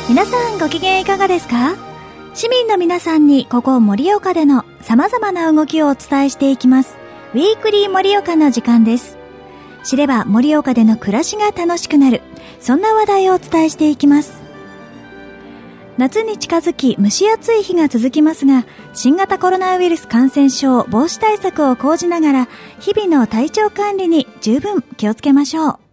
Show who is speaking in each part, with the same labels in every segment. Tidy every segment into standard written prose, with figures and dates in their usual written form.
Speaker 1: 皆さんご機嫌いかがですか？市民の皆さんにここ盛岡での様々な動きをお伝えしていきますウィークリー盛岡の時間です。知れば盛岡での暮らしが楽しくなる、そんな話題をお伝えしていきます。夏に近づき蒸し暑い日が続きますが、新型コロナウイルス感染症防止対策を講じながら日々の体調管理に十分気をつけましょう。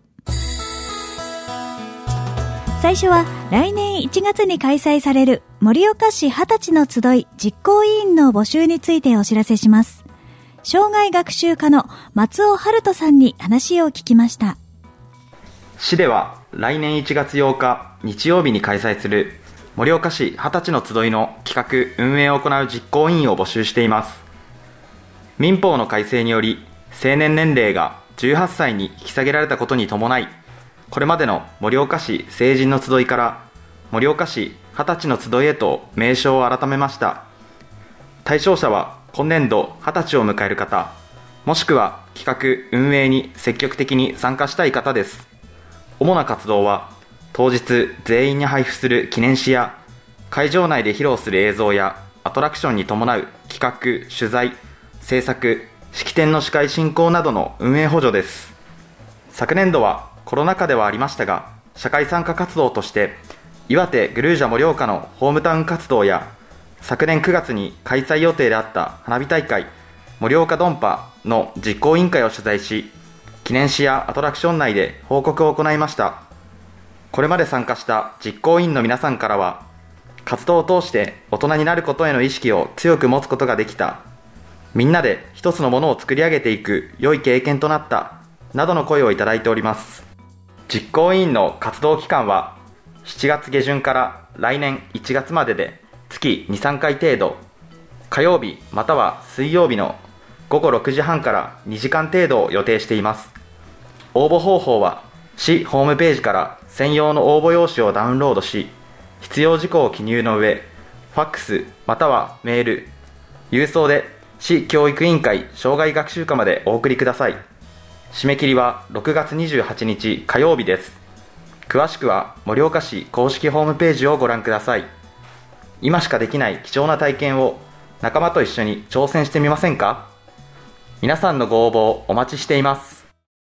Speaker 1: 最初は来年1月に開催される盛岡市20歳の集い実行委員の募集についてお知らせします。障害学習課の松尾春人さんに話を聞きました。
Speaker 2: 市では来年1月8日日曜日に開催する盛岡市20歳の集いの企画運営を行う実行委員を募集しています。民法の改正により成年年齢が18歳に引き下げられたことに伴い、これまでの盛岡市成人の集いから盛岡市20歳の集いへと名称を改めました。対象者は今年度20歳を迎える方、もしくは企画運営に積極的に参加したい方です。主な活動は当日全員に配布する記念誌や会場内で披露する映像やアトラクションに伴う企画、取材、制作、式典の司会進行などの運営補助です。昨年度はコロナ禍ではありましたが、社会参加活動として岩手グルージャ盛岡のホームタウン活動や昨年9月に開催予定であった花火大会盛岡ドンパの実行委員会を取材し、記念誌やアトラクション内で報告を行いました。これまで参加した実行委員の皆さんからは、活動を通して大人になることへの意識を強く持つことができた、みんなで一つのものを作り上げていく良い経験となったなどの声をいただいております。実行委員の活動期間は7月下旬から来年1月までで月 2,3 回程度、火曜日または水曜日の午後6時半から2時間程度を予定しています。応募方法は市ホームページから専用の応募用紙をダウンロードし、必要事項を記入の上、ファックスまたはメール、郵送で市教育委員会障害学習課までお送りください。締め切りは6月28日火曜日です。詳しくは盛岡市公式ホームページをご覧ください。今しかできない貴重な体験を仲間と一緒に挑戦してみませんか？皆さんのご応募をお待ちしています。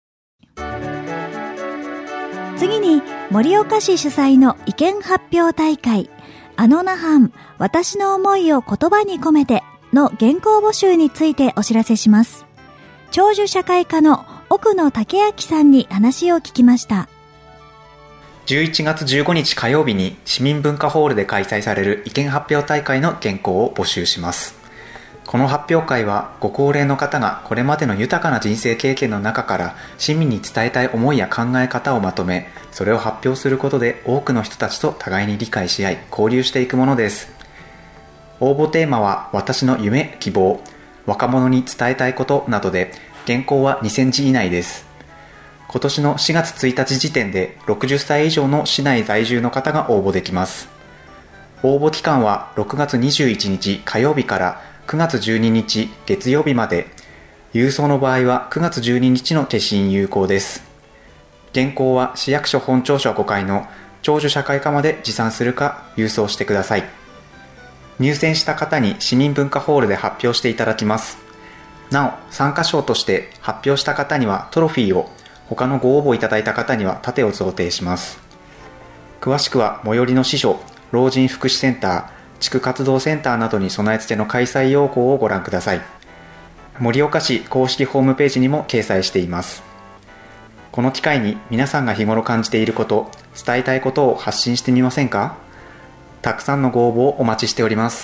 Speaker 1: 次に盛岡市主催の意見発表大会あの那覇私の思いを言葉に込めての原稿募集についてお知らせします。長寿社会科の奥野武明さんに話を聞きました。
Speaker 3: 11月15日火曜日に市民文化ホールで開催される意見発表大会の原稿を募集します。この発表会はご高齢の方がこれまでの豊かな人生経験の中から市民に伝えたい思いや考え方をまとめ、それを発表することで多くの人たちと互いに理解し合い交流していくものです。応募テーマは私の夢・希望、若者に伝えたいことなどで、原稿は2000字以内です。今年の4月1日時点で60歳以上の市内在住の方が応募できます。応募期間は6月21日火曜日から9月12日月曜日まで、郵送の場合は9月12日の手信有効です。原稿は市役所本庁舎5階の長寿社会課まで持参するか郵送してください。入選した方に市民文化ホールで発表していただきます。なお、参加賞として発表した方にはトロフィーを、他のご応募いただいた方には盾を贈呈します。詳しくは最寄りの支所、老人福祉センター、地区活動センターなどに備え付けの開催要項をご覧ください。盛岡市公式ホームページにも掲載しています。この機会に皆さんが日頃感じていること、伝えたいことを発信してみませんか？たくさんのご応募をお待ちしております。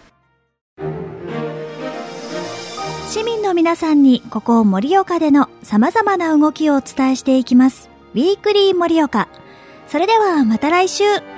Speaker 1: 市民の皆さんにここ盛岡での様々な動きをお伝えしていきます。ウィークリー盛岡。それではまた来週。